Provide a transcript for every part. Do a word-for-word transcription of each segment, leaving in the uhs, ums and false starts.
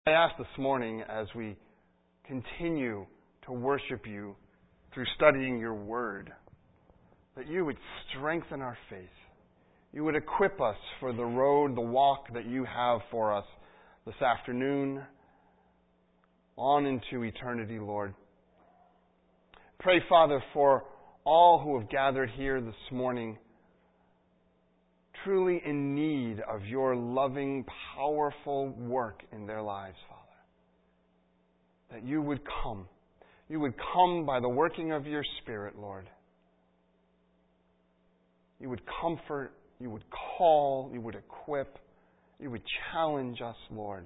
I ask this morning as we continue to worship you through studying your word, that you would strengthen our faith. You would equip us for the road, the walk that you have for us this afternoon on into eternity, Lord. Pray, Father, for all who have gathered here this morning, truly in need of your loving, powerful work in their lives, Father. That you would come. You would come by the working of your Spirit, Lord. You would comfort, you would call, you would equip, you would challenge us, Lord.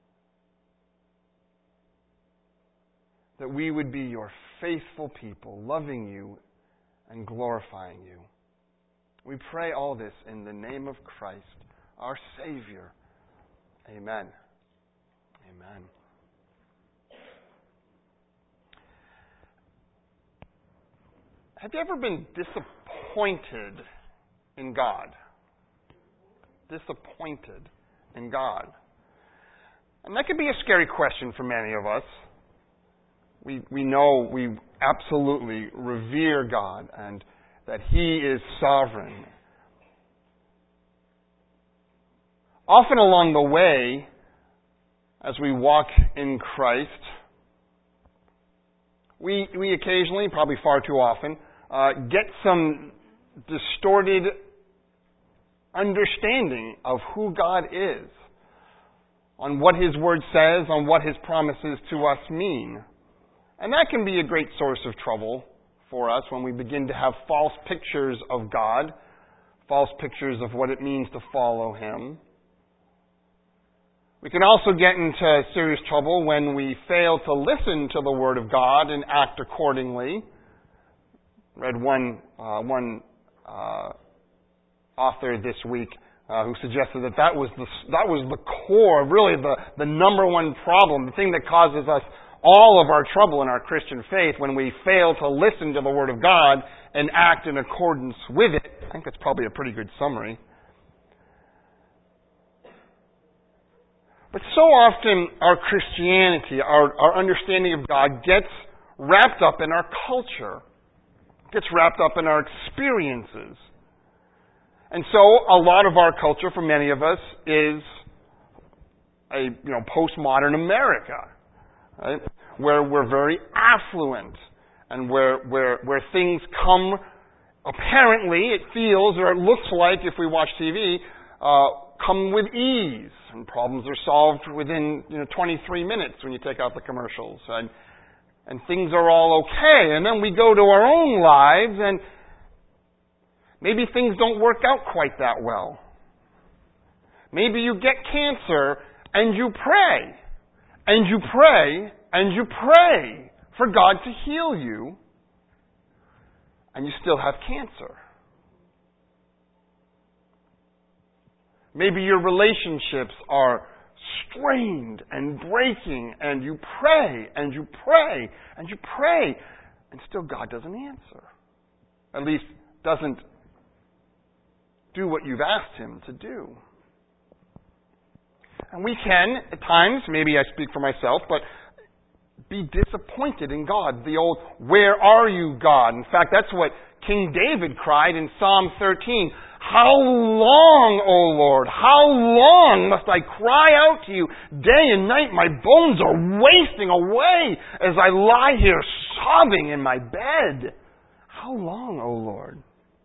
That we would be your faithful people, loving you and glorifying you. We pray all this in the name of Christ, our Savior. Amen. Amen. Have you ever been disappointed in God? Disappointed in God. And that could be a scary question for many of us. We we know we absolutely revere God and that He is sovereign. Often along the way, as we walk in Christ, we we occasionally, probably far too often, uh, get some distorted understanding of who God is, on what His Word says, on what His promises to us mean. And that can be a great source of trouble for us when we begin to have false pictures of God, false pictures of what it means to follow Him. We can also get into serious trouble when we fail to listen to the Word of God and act accordingly. I read one uh, one uh, author this week uh, who suggested that that was the that was the core, really the the number one problem, the thing that causes us all of our trouble in our Christian faith when we fail to listen to the Word of God and act in accordance with it. I think that's probably a pretty good summary. But so often our Christianity, our, our understanding of God gets wrapped up in our culture, gets wrapped up in our experiences. And so a lot of our culture, for many of us, is a you know postmodern America. Right? Where we're very affluent and where, where, where things come, apparently it feels or it looks like, if we watch T V, uh, come with ease. And problems are solved within you know, twenty-three minutes when you take out the commercials. And, and things are all okay. And then we go to our own lives and maybe things don't work out quite that well. Maybe you get cancer and you pray. And you pray, and you pray for God to heal you, and you still have cancer. Maybe your relationships are strained and breaking, and you pray, and you pray, and you pray, and still God doesn't answer. At least doesn't do what you've asked Him to do. And we can, at times, maybe I speak for myself, but be disappointed in God. The old, where are you, God? In fact, that's what King David cried in Psalm thirteen. How long, O Lord, how long must I cry out to you day and night? My bones are wasting away as I lie here sobbing in my bed. How long, O Lord?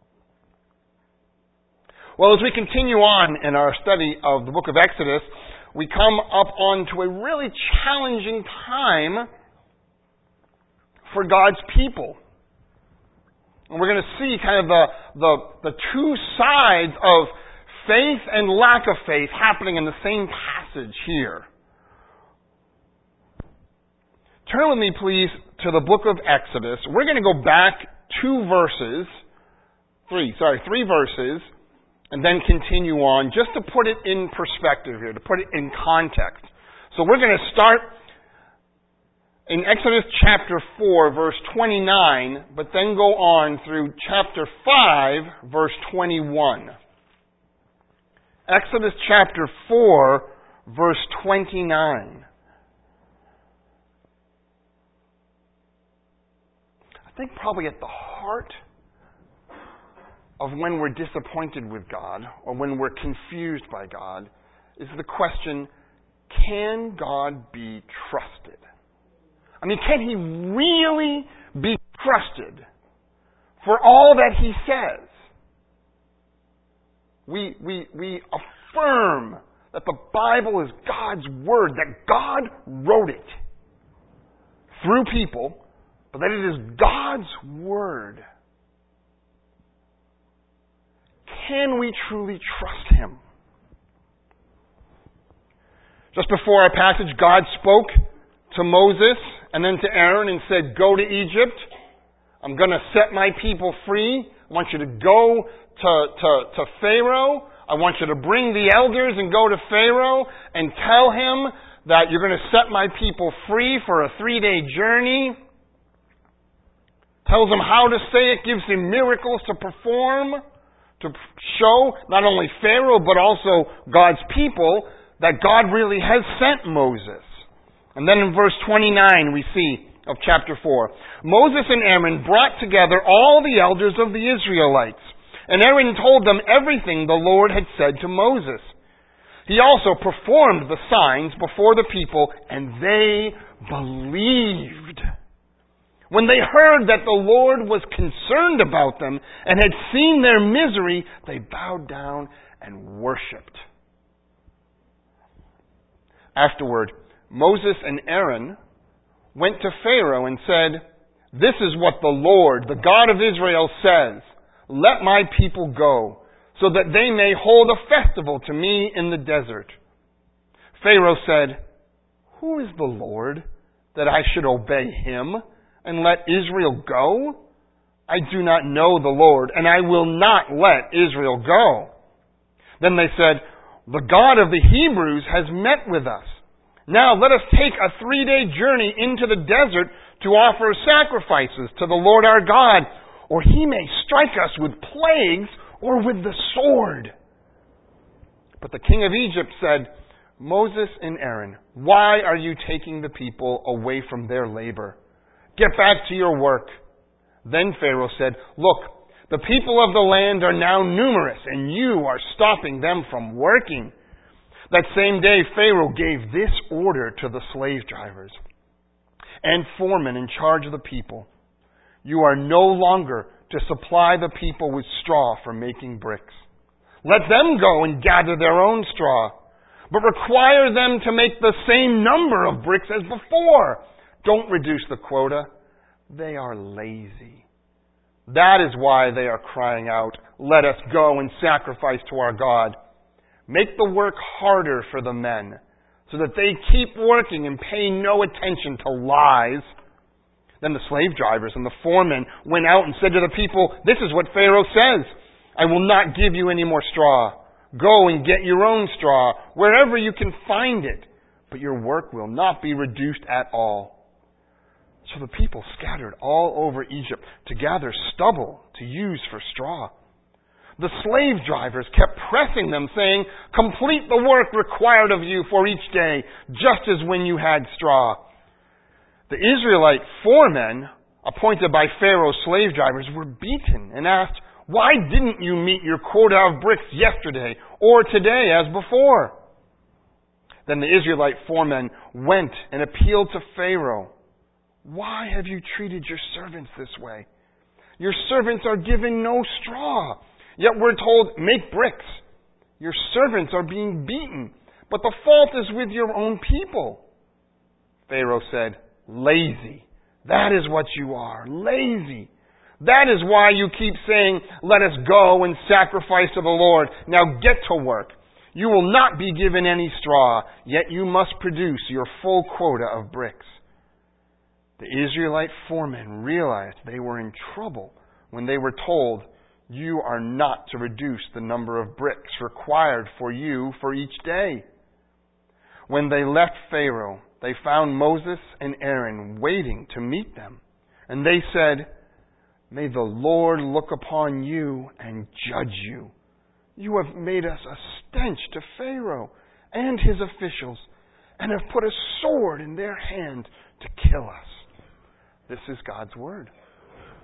Well, as we continue on in our study of the book of Exodus, we come up onto a really challenging time for God's people. And we're going to see kind of the, the, the two sides of faith and lack of faith happening in the same passage here. Turn with me, please, to the book of Exodus. We're going to go back two verses, three, sorry, three verses, and then continue on, just to put it in perspective here, to put it in context. So we're going to start in Exodus chapter four, verse twenty-nine, but then go on through chapter five, verse twenty-one. Exodus chapter four, verse twenty-nine. I think probably at the heart of when we're disappointed with God or when we're confused by God is the question, can God be trusted? I mean, can He really be trusted for all that He says? We, we, we affirm that the Bible is God's Word, that God wrote it through people, but that it is God's Word. Can we truly trust Him? Just before our passage, God spoke to Moses and then to Aaron and said, go to Egypt. I'm going to set my people free. I want you to go to, to, to Pharaoh. I want you to bring the elders and go to Pharaoh and tell him that you're going to set my people free for a three-day journey. Tells him how to say it, gives him miracles to perform, to show not only Pharaoh but also God's people that God really has sent Moses. And then in verse twenty-nine we see of chapter four, Moses and Aaron brought together all the elders of the Israelites, and Aaron told them everything the Lord had said to Moses. He also performed the signs before the people, and they believed. When they heard that the Lord was concerned about them and had seen their misery, they bowed down and worshipped. Afterward, Moses and Aaron went to Pharaoh and said, this is what the Lord, the God of Israel, says. Let my people go, so that they may hold a festival to me in the desert. Pharaoh said, who is the Lord that I should obey him and let Israel go? I do not know the Lord, and I will not let Israel go. Then they said, the God of the Hebrews has met with us. Now let us take a three-day journey into the desert to offer sacrifices to the Lord our God, or He may strike us with plagues or with the sword. But the king of Egypt said, Moses and Aaron, why are you taking the people away from their labor? Get back to your work. Then Pharaoh said, look, the people of the land are now numerous, and you are stopping them from working. That same day, Pharaoh gave this order to the slave drivers and foremen in charge of the people. You are no longer to supply the people with straw for making bricks. Let them go and gather their own straw, but require them to make the same number of bricks as before. Don't reduce the quota. They are lazy. That is why they are crying out, let us go and sacrifice to our God. Make the work harder for the men, so that they keep working and pay no attention to lies. Then the slave drivers and the foremen went out and said to the people, this is what Pharaoh says. I will not give you any more straw. Go and get your own straw, wherever you can find it. But your work will not be reduced at all. So the people scattered all over Egypt to gather stubble to use for straw. The slave drivers kept pressing them, saying, complete the work required of you for each day, just as when you had straw. The Israelite foremen, appointed by Pharaoh's slave drivers, were beaten and asked, why didn't you meet your quota of bricks yesterday or today as before? Then the Israelite foremen went and appealed to Pharaoh. Why have you treated your servants this way? Your servants are given no straw. Yet we're told, make bricks. Your servants are being beaten, but the fault is with your own people. Pharaoh said, lazy. That is what you are, lazy. That is why you keep saying, let us go and sacrifice to the Lord. Now get to work. You will not be given any straw, yet you must produce your full quota of bricks. The Israelite foremen realized they were in trouble when they were told, you are not to reduce the number of bricks required for you for each day. When they left Pharaoh, they found Moses and Aaron waiting to meet them. And they said, may the Lord look upon you and judge you. You have made us a stench to Pharaoh and his officials, and have put a sword in their hand to kill us. This is God's word.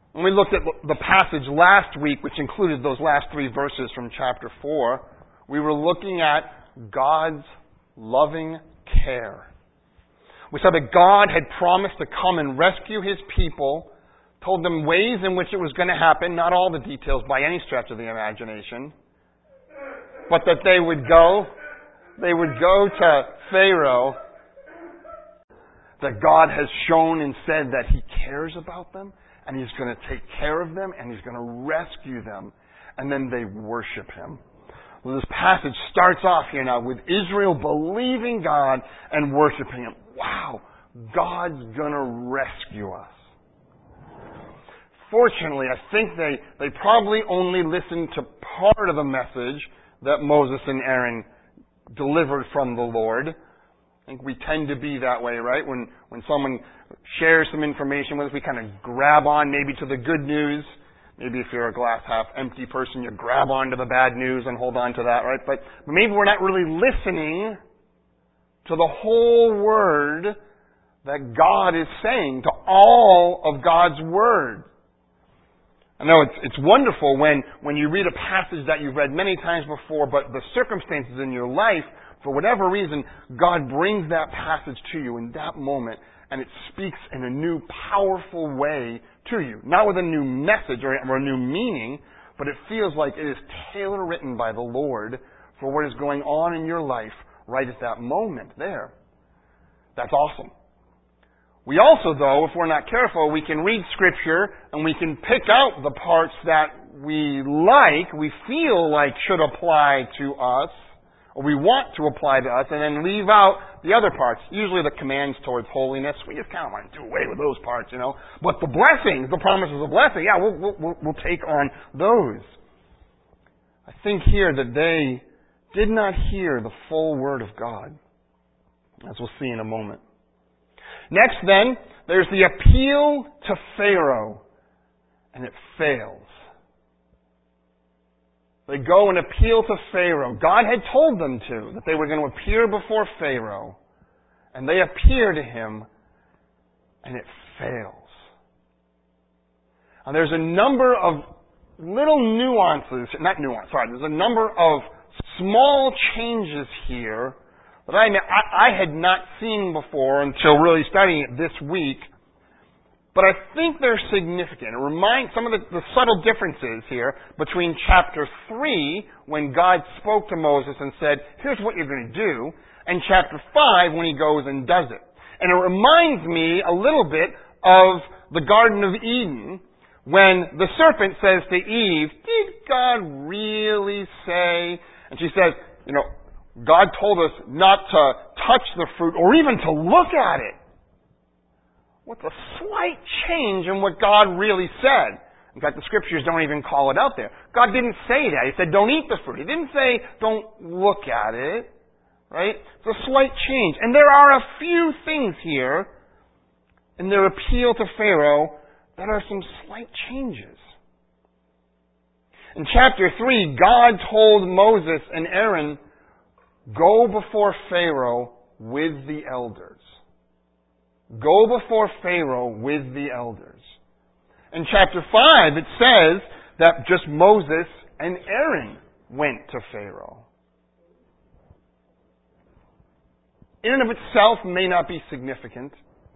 When we looked at the passage last week, which included those last three verses from chapter four, we were looking at God's loving care. We saw that God had promised to come and rescue His people, told them ways in which it was going to happen, not all the details by any stretch of the imagination, but that they would go, they would go to Pharaoh, that God has shown and said that He cares about them, and He's going to take care of them, and He's going to rescue them, and then they worship Him. Well, this passage starts off here now with Israel believing God and worshiping Him. Wow, God's going to rescue us. Fortunately, I think they, they probably only listened to part of the message that Moses and Aaron delivered from the Lord. I think we tend to be that way, right? When when someone shares some information with us, we kind of grab on maybe to the good news. Maybe if you're a glass half empty person, you grab on to the bad news and hold on to that, right? But, but maybe we're not really listening to the whole word that God is saying, to all of God's word. I know it's it's wonderful when, when you read a passage that you've read many times before, but the circumstances in your life, for whatever reason, God brings that passage to you in that moment, and it speaks in a new, powerful way to you. Not with a new message or, or a new meaning, but it feels like it is tailor-written by the Lord for what is going on in your life right at that moment there. That's awesome. We also, though, if we're not careful, we can read Scripture and we can pick out the parts that we like, we feel like should apply to us, or we want to apply to us, and then leave out the other parts. Usually the commands towards holiness, we just kind of want to do away with those parts, you know. But the blessings, the promises of blessing, yeah, we'll, we'll, we'll take on those. I think here that they did not hear the full word of God, as we'll see in a moment. Next, then, there's the appeal to Pharaoh, and it fails. They go and appeal to Pharaoh. God had told them to, that they were going to appear before Pharaoh, and they appear to him, and it fails. Now, there's a number of little nuances, not nuance, sorry, there's a number of small changes here that I, I had not seen before until really studying it this week, but I think they're significant. It reminds some of the, the subtle differences here between chapter three, when God spoke to Moses and said, here's what you're going to do, and chapter five, when he goes and does it. And it reminds me a little bit of the Garden of Eden, when the serpent says to Eve, did God really say? And she says, you know, God told us not to touch the fruit or even to look at it. What's a slight change in what God really said? In fact, the scriptures don't even call it out there. God didn't say that. He said, don't eat the fruit. He didn't say, don't look at it. Right? It's a slight change. And there are a few things here in their appeal to Pharaoh that are some slight changes. In chapter three, God told Moses and Aaron, go before Pharaoh with the elders. Go before Pharaoh with the elders. In chapter five, it says that just Moses and Aaron went to Pharaoh. In and of itself may not be significant.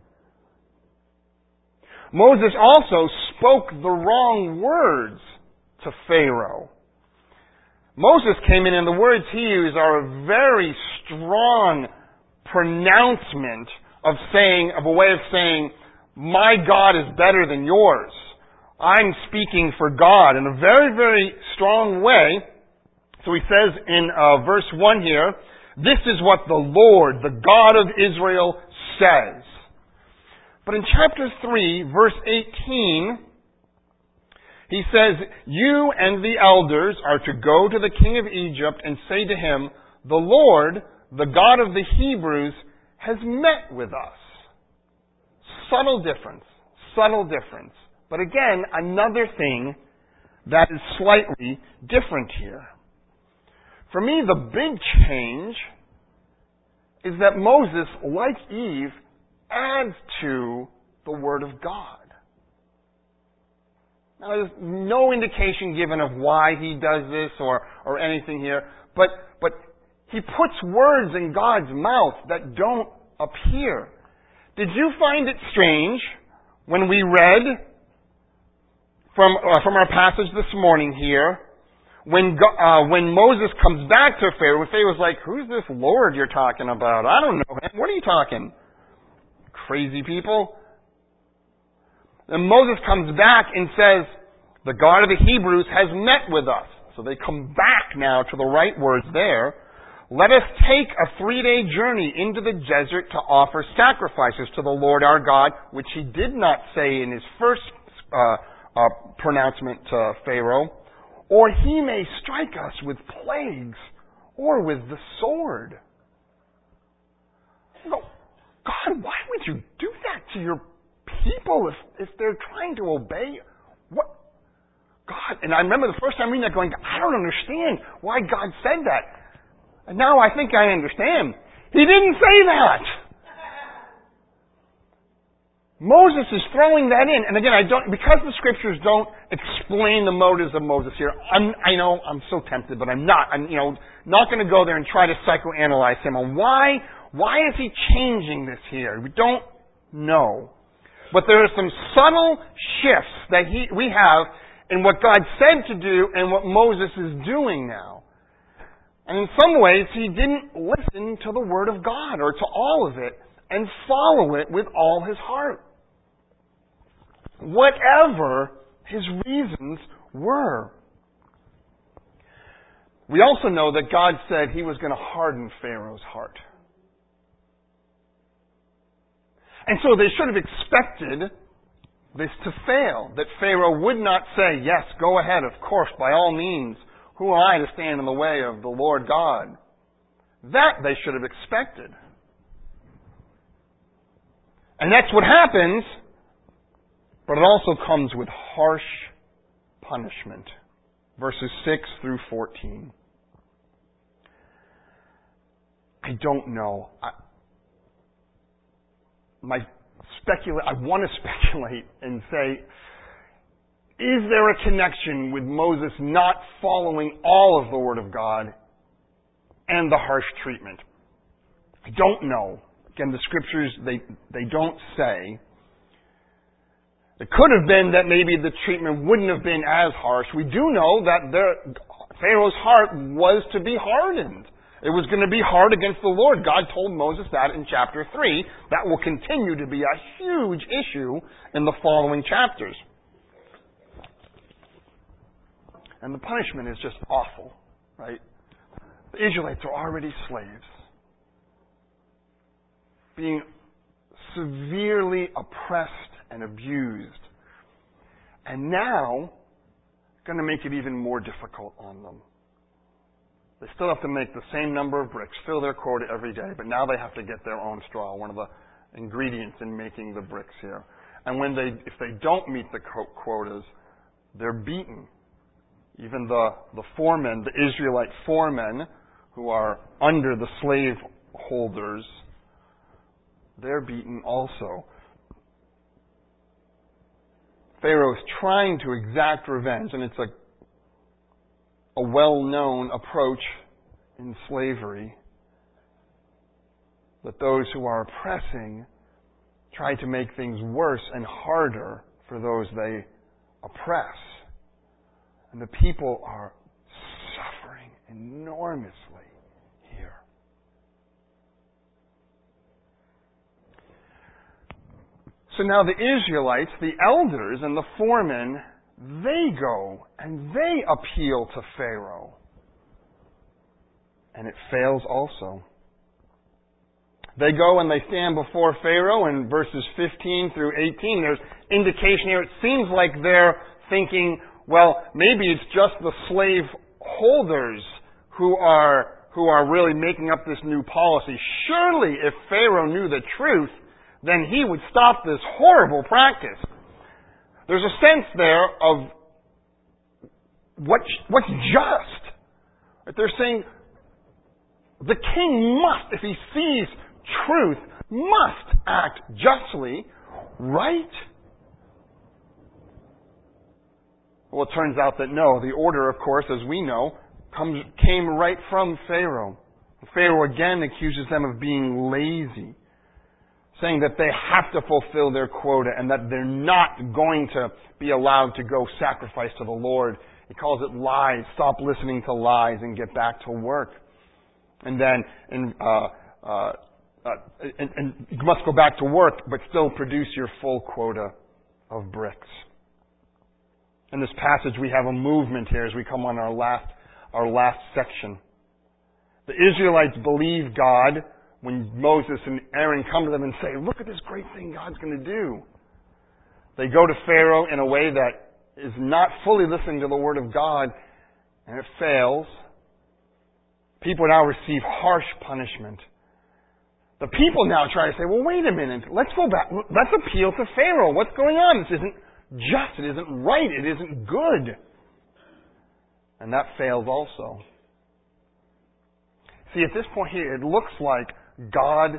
Moses also spoke the wrong words to Pharaoh. Moses came in and the words he used are a very strong pronouncement of saying, of a way of saying, my God is better than yours. I'm speaking for God in a very, very strong way. So he says in uh, verse one here, this is what the Lord, the God of Israel, says. But in chapter three, verse eighteen, he says, you and the elders are to go to the king of Egypt and say to him, the Lord, the God of the Hebrews, has met with us. Subtle difference. Subtle difference. But again, another thing that is slightly different here. For me, the big change is that Moses, like Eve, adds to the Word of God. Now, there's no indication given of why he does this or, or anything here, but, but he puts words in God's mouth that don't appear. Did you find it strange when we read from, uh, from our passage this morning here, when, uh, when Moses comes back to Pharaoh, Pharaoh's like, who's this Lord you're talking about? I don't know him. What are you talking? Crazy people. And Moses comes back and says, the God of the Hebrews has met with us. So they come back now to the right words there. Let us take a three-day journey into the desert to offer sacrifices to the Lord our God, which he did not say in his first uh, uh, pronouncement to Pharaoh, or he may strike us with plagues or with the sword. You go, God, why would you do that to your people if, if they're trying to obey? What? God, and I remember the first time reading that going, I don't understand why God said that. And now I think I understand. He didn't say that. Moses is throwing that in. And again, I don't, because the scriptures don't explain the motives of Moses here, I'm, I know I'm so tempted, but I'm not. I'm, you know, not going to go there and try to psychoanalyze him on why, why is he changing this here? We don't know. But there are some subtle shifts that he, we have in what God said to do and what Moses is doing now. And in some ways, he didn't listen to the Word of God or to all of it and follow it with all his heart. Whatever his reasons were. We also know that God said he was going to harden Pharaoh's heart. And so they should have expected this to fail, that Pharaoh would not say, yes, go ahead, of course, by all means. Who am I to stand in the way of the Lord God? That they should have expected. And that's what happens, but it also comes with harsh punishment. Verses six through fourteen. I don't know. I, my specula- I want to speculate and say, is there a connection with Moses not following all of the Word of God and the harsh treatment? I don't know. Again, the Scriptures, they, they don't say. It could have been that maybe the treatment wouldn't have been as harsh. We do know that there, Pharaoh's heart was to be hardened. It was going to be hard against the Lord. God told Moses that in chapter three. That will continue to be a huge issue in the following chapters. And the punishment is just awful, right? The Israelites are already slaves, being severely oppressed and abused. And now, going to make it even more difficult on them. They still have to make the same number of bricks, fill their quota every day, but now they have to get their own straw, one of the ingredients in making the bricks here. And when they, if they don't meet the quotas, they're beaten. Even the, the foremen, the Israelite foremen, who are under the slave holders, they're beaten also. Pharaoh is trying to exact revenge, and it's a, a well-known approach in slavery that those who are oppressing try to make things worse and harder for those they oppress. And the people are suffering enormously here. So now the Israelites, the elders and the foremen, they go and they appeal to Pharaoh. And it fails also. They go and they stand before Pharaoh in verses fifteen through eighteen. There's indication here. It seems like they're thinking, well, maybe it's just the slave holders who are who are really making up this new policy. Surely if Pharaoh knew the truth, then he would stop this horrible practice. There's a sense there of what, what's just. They're saying the king must, if he sees truth, must act justly, right? Well, it turns out that no. The order, of course, as we know, comes, came right from Pharaoh. Pharaoh again accuses them of being lazy, saying that they have to fulfill their quota and that they're not going to be allowed to go sacrifice to the Lord. He calls it lies. Stop listening to lies and get back to work. And then, in, uh, uh, uh, and, and you must go back to work, but still produce your full quota of bricks. In this passage, we have a movement here as we come on our last, our last section. The Israelites believe God when Moses and Aaron come to them and say, look at this great thing God's going to do. They go to Pharaoh in a way that is not fully listening to the Word of God, and it fails. People now receive harsh punishment. The people now try to say, well, wait a minute, let's go back, let's appeal to Pharaoh. What's going on? This isn't just, it isn't right, it isn't good. And that fails also. See, at this point here, it looks like God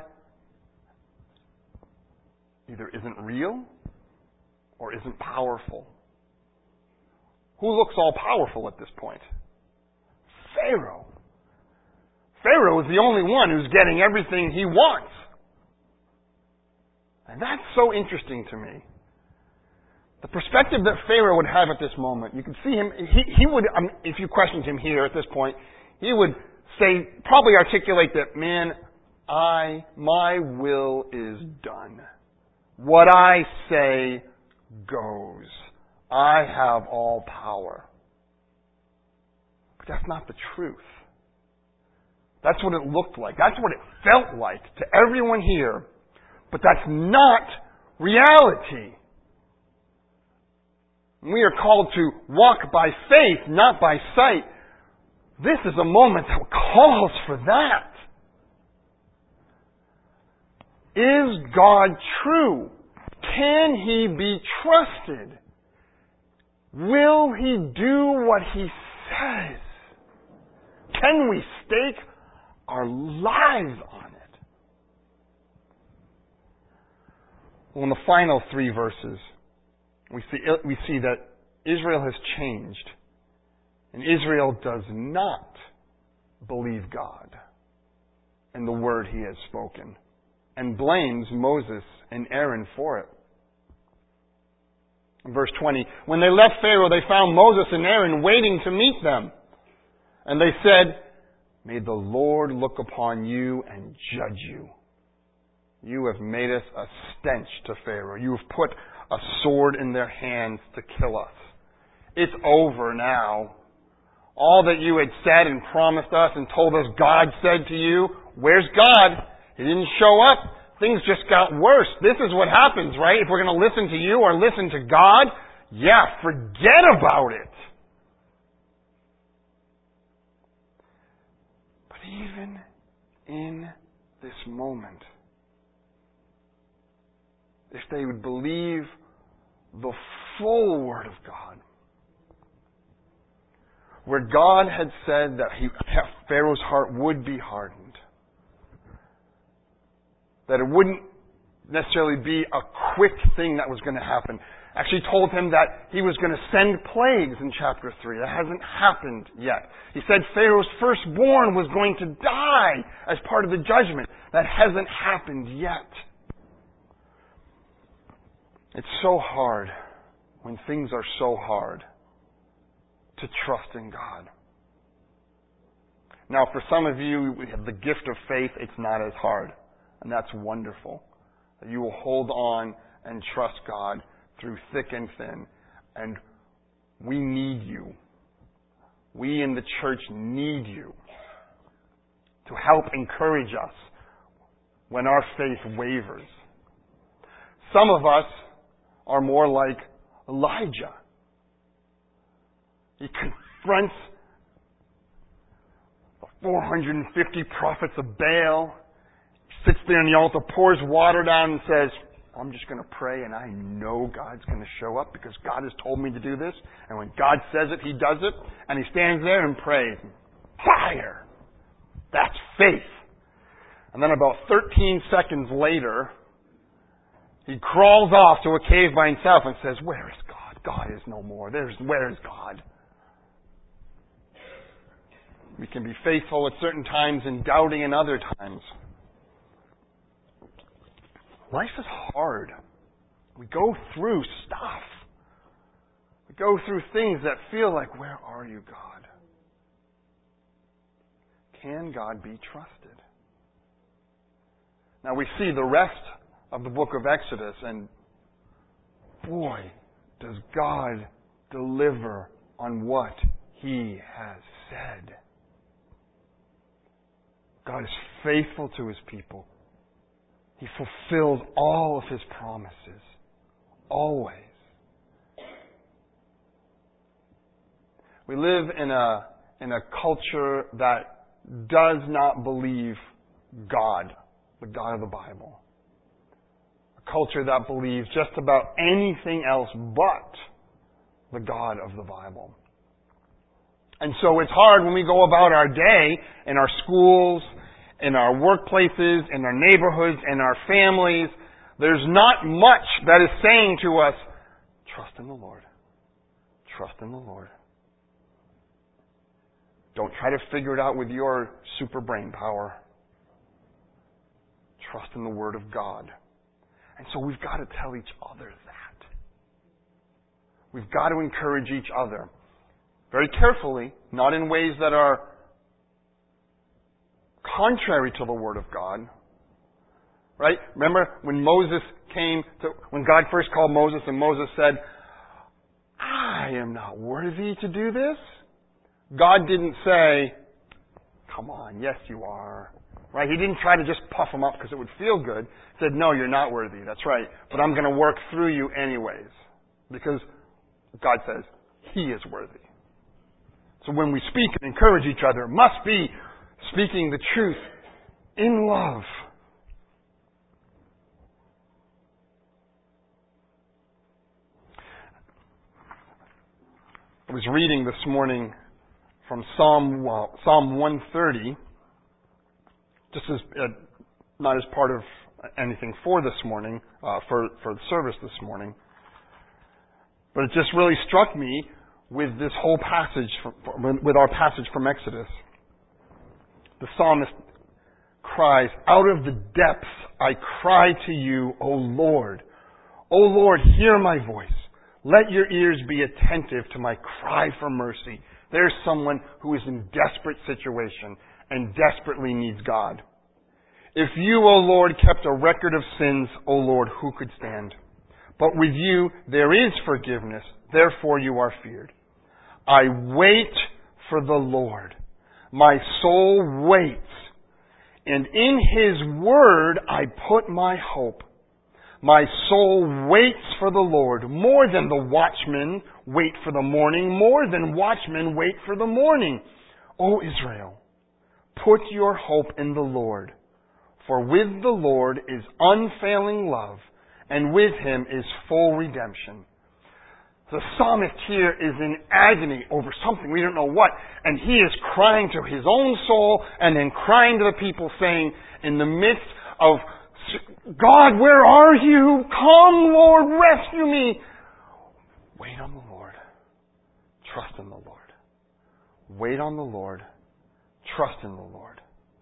either isn't real or isn't powerful. Who looks all powerful at this point? Pharaoh. Pharaoh is the only one who's getting everything he wants. And that's so interesting to me. The perspective that Pharaoh would have at this moment, you can see him, he, he would, um, if you questioned him here at this point, he would say, probably articulate that, man, I, my will is done. What I say goes. I have all power. But that's not the truth. That's what it looked like. That's what it felt like to everyone here. But that's not reality. We are called to walk by faith, not by sight. This is a moment that calls for that. Is God true? Can He be trusted? Will He do what He says? Can we stake our lives on it? Well, in the final three verses, we see, we see that Israel has changed. And Israel does not believe God and the word He has spoken, and blames Moses and Aaron for it. In verse twenty, when they left Pharaoh, they found Moses and Aaron waiting to meet them. And they said, may the Lord look upon you and judge you. You have made us a stench to Pharaoh. You have put a sword in their hands to kill us. It's over now. All that you had said and promised us and told us God said to you, where's God? He didn't show up. Things just got worse. This is what happens, right? If we're going to listen to you or listen to God, yeah, forget about it. But even in this moment, if they would believe the full Word of God, where God had said that he, Pharaoh's heart would be hardened, that it wouldn't necessarily be a quick thing that was going to happen. Actually told him that he was going to send plagues in chapter three. That hasn't happened yet. He said Pharaoh's firstborn was going to die as part of the judgment. That hasn't happened yet. It's so hard when things are so hard to trust in God. Now, for some of you, we have the gift of faith. It's not as hard. And that's wonderful. That you will hold on and trust God through thick and thin. And we need you. We in the church need you to help encourage us when our faith wavers. Some of us are more like Elijah. He confronts the four hundred fifty prophets of Baal. He sits there on the altar, pours water down and says, I'm just going to pray and I know God's going to show up because God has told me to do this. And when God says it, He does it. And he stands there and prays. Fire! That's faith. And then about thirteen seconds later, he crawls off to a cave by himself and says, where is God? God is no more. There's, where is God? We can be faithful at certain times and doubting in other times. Life is hard. We go through stuff. We go through things that feel like, where are you, God? Can God be trusted? Now we see the rest of the book of Exodus, and boy, does God deliver on what He has said. God is faithful to His people. He fulfills all of His promises. Always. We live in a, in a culture that does not believe God, the God of the Bible. A culture that believes just about anything else but the God of the Bible. And so it's hard when we go about our day in our schools, in our workplaces, in our neighborhoods, in our families. There's not much that is saying to us, trust in the Lord. Trust in the Lord. Don't try to figure it out with your super brain power. Trust in the Word of God. And so we've got to tell each other that. We've got to encourage each other. Very carefully, not in ways that are contrary to the Word of God. Right? Remember when Moses came to, when God first called Moses and Moses said, I am not worthy to do this. God didn't say, come on, yes you are. Right? He didn't try to just puff him up because it would feel good. He said, no, you're not worthy. That's right. But I'm going to work through you anyways. Because God says, He is worthy. So when we speak and encourage each other, it must be speaking the truth in love. I was reading this morning from Psalm well, Psalm one thirty, just as uh, not as part of anything for this morning, uh, for for the service this morning, but it just really struck me with this whole passage, from, with our passage from Exodus. The psalmist cries, "Out of the depths I cry to you, O Lord. O Lord, hear my voice. Let your ears be attentive to my cry for mercy." There's someone who is in desperate situation and desperately needs God. "If you, O Lord, kept a record of sins, O Lord, who could stand? But with you there is forgiveness, therefore you are feared. I wait for the Lord. My soul waits, and in His word I put my hope. My soul waits for the Lord, more than the watchmen wait for the morning, more than watchmen wait for the morning. O Israel, put your hope in the Lord, for with the Lord is unfailing love, and with Him is full redemption." The psalmist here is in agony over something, we don't know what, and he is crying to his own soul and then crying to the people, saying, in the midst of, "God, where are you? Come, Lord, rescue me." Wait on the Lord. Trust in the Lord. Wait on the Lord. Trust in the Lord.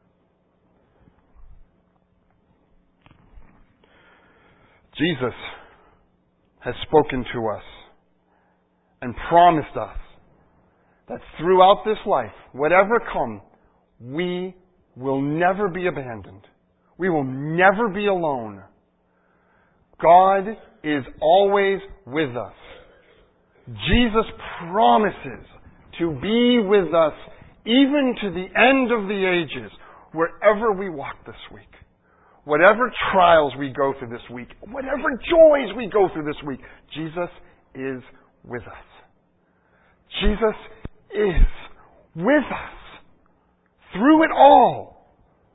Jesus has spoken to us and promised us that throughout this life, whatever comes, we will never be abandoned. We will never be alone. God is always with us. Jesus promises to be with us even to the end of the ages, wherever we walk this week. Whatever trials we go through this week, whatever joys we go through this week, Jesus is with us. Jesus is with us through it all.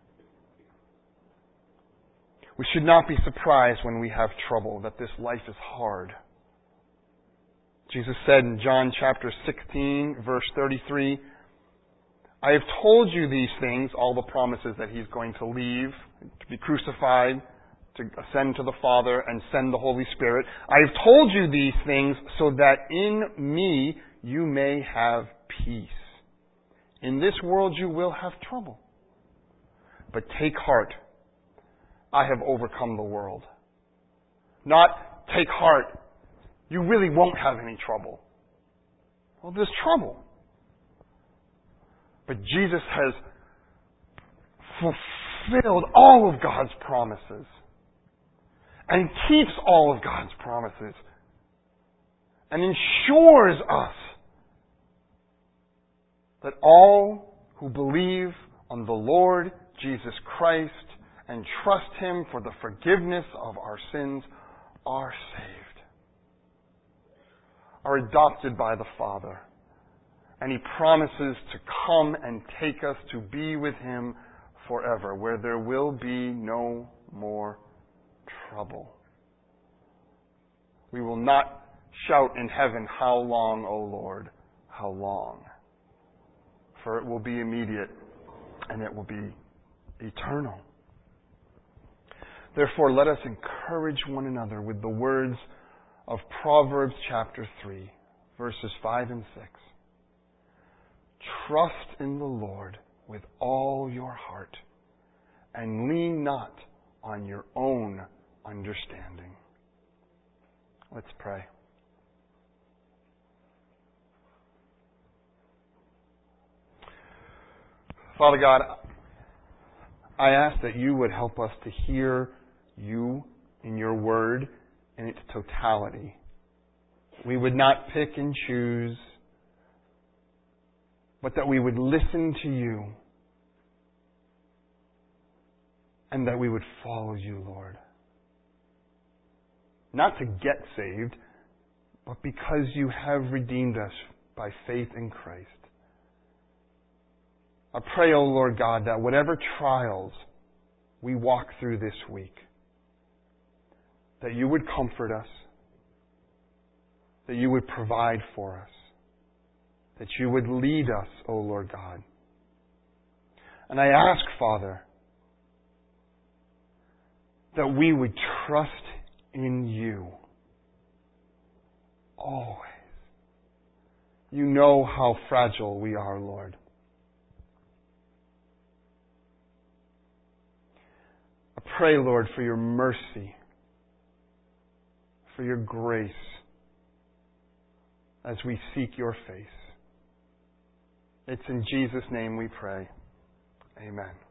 We should not be surprised when we have trouble, that this life is hard. Jesus said in John chapter sixteen, verse thirty-three, "I have told you these things," all the promises that He's going to leave, to be crucified, to ascend to the Father and send the Holy Spirit. I have told you these things so that in me you may have peace. In this world you will have trouble. But take heart, I have overcome the world. Not take heart, you really won't have any trouble. Well, there's trouble. But Jesus has fulfilled all of God's promises. And keeps all of God's promises. And ensures us that all who believe on the Lord Jesus Christ and trust Him for the forgiveness of our sins are saved. Are adopted by the Father. And He promises to come and take us to be with Him forever, where there will be no more trouble. We will not shout in heaven, "How long, O Lord, how long?" For it will be immediate and it will be eternal. Therefore, let us encourage one another with the words of Proverbs chapter three, verses five and six. Trust in the Lord with all your heart, and lean not on your own understanding. Let's pray. Father God, I ask that you would help us to hear you in your word in its totality. We would not pick and choose, but that we would listen to you and that we would follow you, Lord. Not to get saved, but because you have redeemed us by faith in Christ. I pray, O Lord God, that whatever trials we walk through this week, that you would comfort us, that you would provide for us, that you would lead us, O Lord God. And I ask, Father, that we would trust in you always. You know how fragile we are, Lord. I pray, Lord, for your mercy, for your grace, as we seek your face. It's in Jesus' name we pray. Amen.